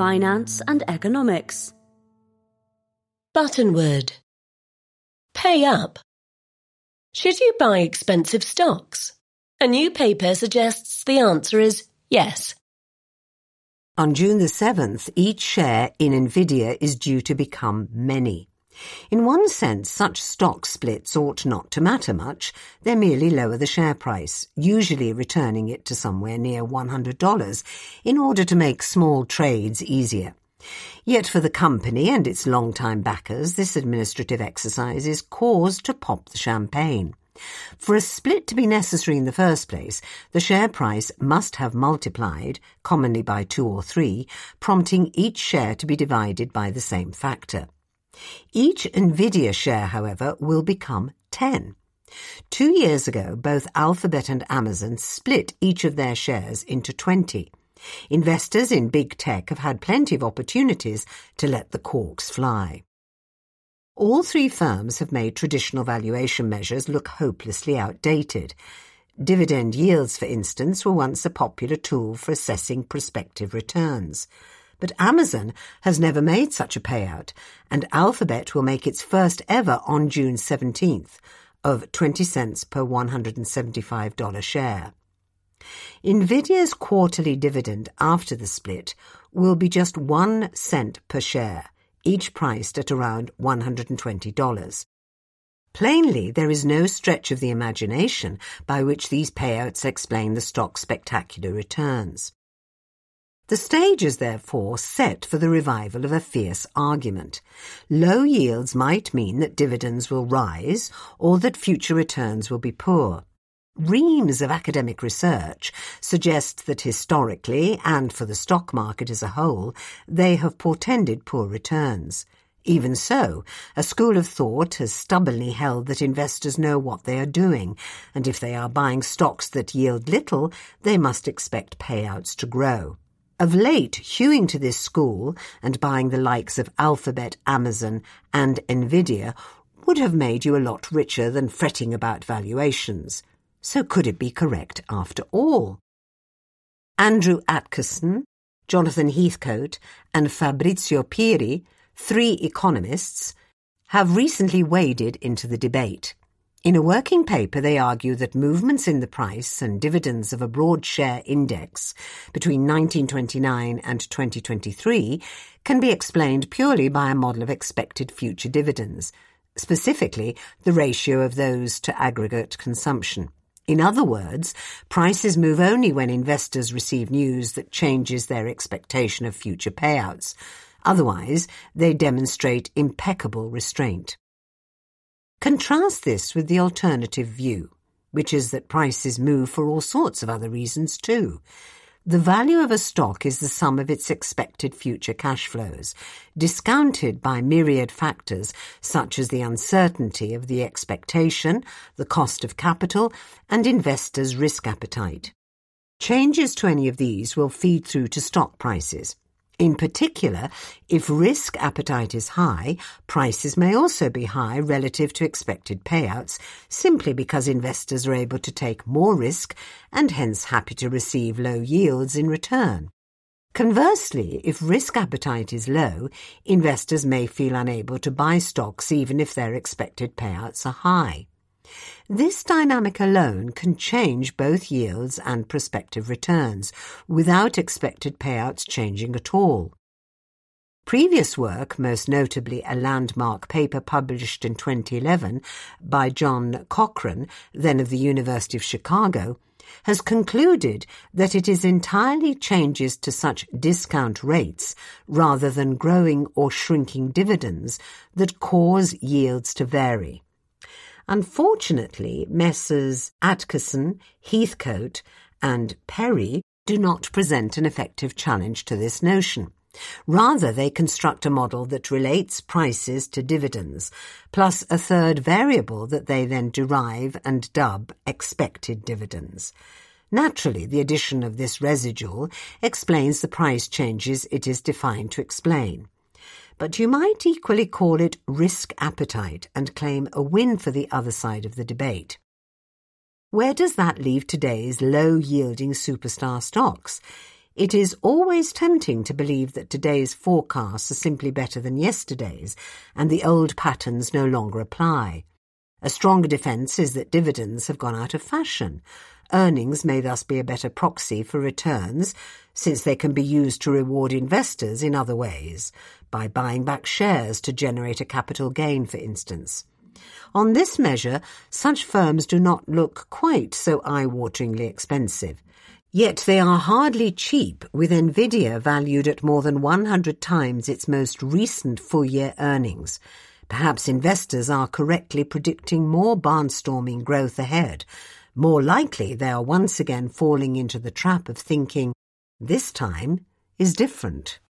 finance and economics. Button word. Pay up. Should you buy expensive stocks? A new paper suggests the answer is yes. On June the 7th, each share in Nvidia is due to become many. In one sense, such stock splits ought not to matter much. They merely lower the share price, usually returning it to somewhere near $100, in order to make small trades easier. Yet for the company and its long-time backers, this administrative exercise is cause to pop the champagne. For a split to be necessary in the first place, the share price must have multiplied, commonly by 2 or 3, prompting each share to be divided by the same factor. Each Nvidia share, however, will become 10. 2 years ago, both Alphabet and Amazon split each of their shares into 20. Investors in big tech have had plenty of opportunities to let the corks fly. All 3 firms have made traditional valuation measures look hopelessly outdated. Dividend yields, for instance, were once a popular tool for assessing prospective returns. But Amazon has never made such a payout, and Alphabet will make its first ever on June 17th of 20 cents per $175 share. Nvidia's quarterly dividend after the split will be just 1 cent per share, each priced at around $120. Plainly, there is no stretch of the imagination by which these payouts explain the stock's spectacular returns. The stage is therefore set for the revival of a fierce argument. Low yields might mean that dividends will rise or that future returns will be poor. Reams of academic research suggest that historically, and for the stock market as a whole, they have portended poor returns. Even so, a school of thought has stubbornly held that investors know what they are doing, and if they are buying stocks that yield little, they must expect payouts to grow. Of late, hewing to this school and buying the likes of Alphabet, Amazon, and Nvidia would have made you a lot richer than fretting about valuations. So could it be correct after all? Andrew Atkerson, Jonathan Heathcote, and Fabrizio Piri, 3 economists, have recently waded into the debate. In a working paper, they argue that movements in the price and dividends of a broad share index between 1929 and 2023 can be explained purely by a model of expected future dividends, specifically the ratio of those to aggregate consumption. In other words, prices move only when investors receive news that changes their expectation of future payouts. Otherwise, they demonstrate impeccable restraint. Contrast this with the alternative view, which is that prices move for all sorts of other reasons too. The value of a stock is the sum of its expected future cash flows, discounted by myriad factors such as the uncertainty of the expectation, the cost of capital, and investors' risk appetite. Changes to any of these will feed through to stock prices. In particular, if risk appetite is high, prices may also be high relative to expected payouts, simply because investors are able to take more risk and hence happy to receive low yields in return. Conversely, if risk appetite is low, investors may feel unable to buy stocks even if their expected payouts are high. This dynamic alone can change both yields and prospective returns, without expected payouts changing at all. Previous work, most notably a landmark paper published in 2011 by John Cochrane, then of the University of Chicago, has concluded that it is entirely changes to such discount rates, rather than growing or shrinking dividends, that cause yields to vary. Unfortunately, Messrs. Atkerson, Heathcote, and Perry do not present an effective challenge to this notion. Rather, they construct a model that relates prices to dividends, plus a third variable that they then derive and dub expected dividends. Naturally, the addition of this residual explains the price changes it is defined to explain. But you might equally call it risk appetite and claim a win for the other side of the debate. Where does that leave today's low-yielding superstar stocks? It is always tempting to believe that today's forecasts are simply better than yesterday's, and the old patterns no longer apply. A stronger defence is that dividends have gone out of fashion. Earnings may thus be a better proxy for returns, since they can be used to reward investors in other ways, by buying back shares to generate a capital gain, for instance. On this measure, such firms do not look quite so eye-wateringly expensive. Yet they are hardly cheap, with Nvidia valued at more than 100 times its most recent full-year earnings. Perhaps investors are correctly predicting more barnstorming growth ahead. More likely they are once again falling into the trap of thinking, this time is different.